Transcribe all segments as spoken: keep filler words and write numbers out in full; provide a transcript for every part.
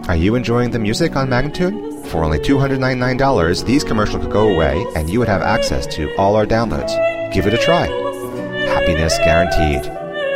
Are you enjoying the music on Magnatune? For only two hundred ninety-nine dollars, these commercials could go away and you would have access to all our downloads. Give it a try. Happiness guaranteed.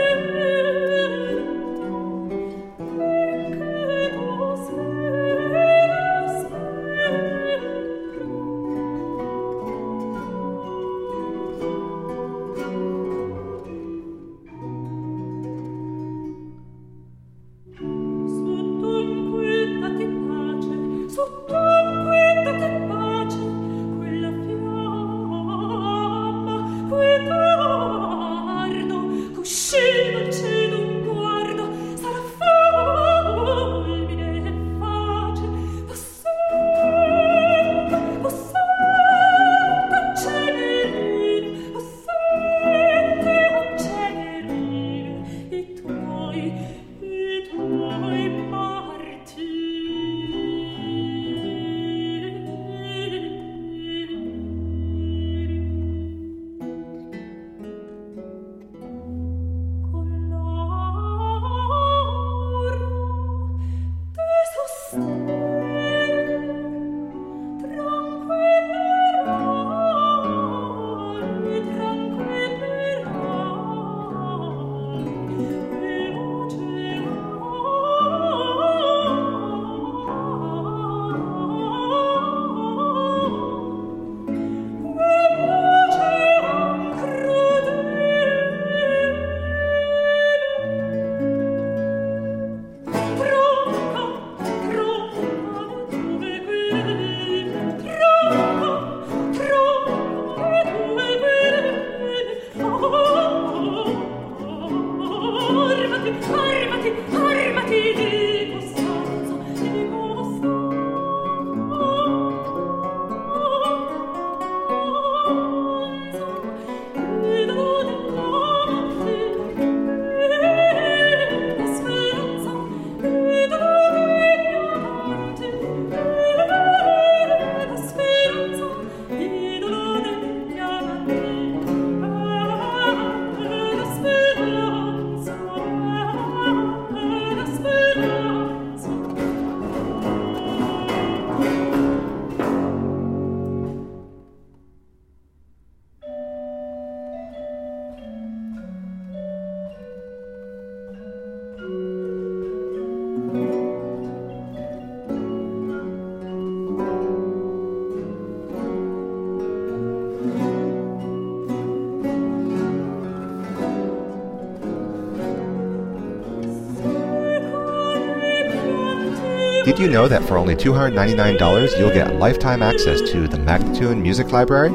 Did you know that for only two hundred ninety-nine dollars you'll get lifetime access to the Magnatune Music Library?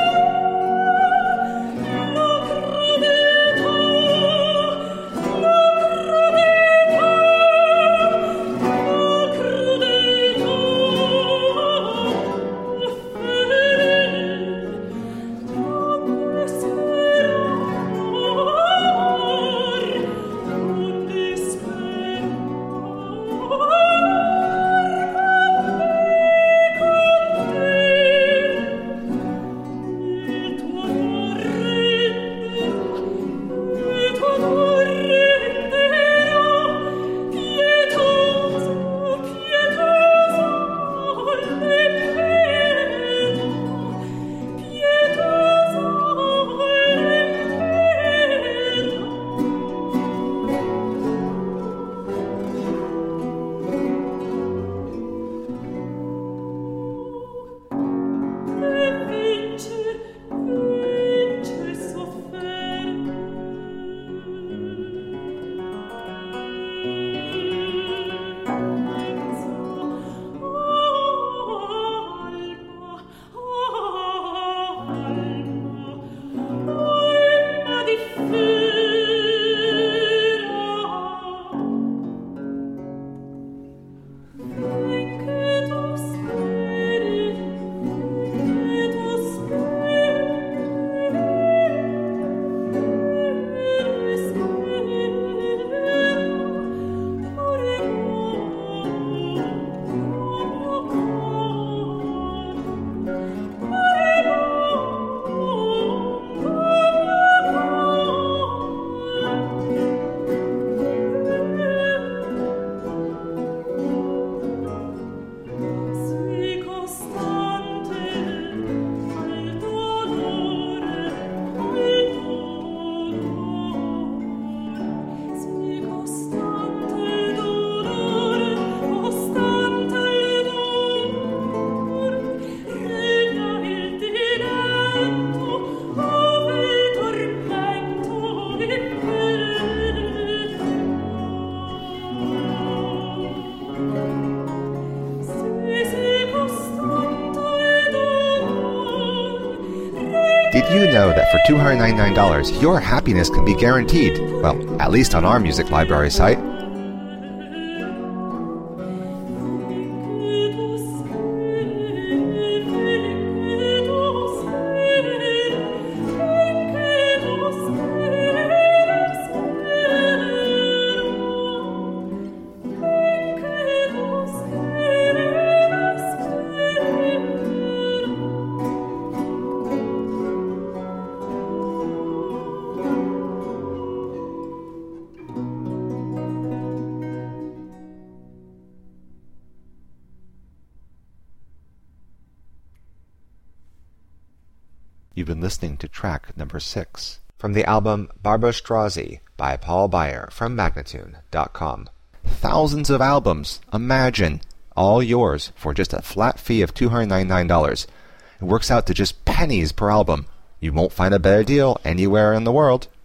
No Did you know that for two hundred ninety-nine dollars, your happiness can be guaranteed? Well, at least on our music library site. You've been listening to track number six from the album Barbara Strozzi by Paul Beyer from Magnatune dot com. Thousands of albums, imagine, all yours for just a flat fee of two hundred ninety-nine dollars. It works out to just pennies per album. You won't find a better deal anywhere in the world.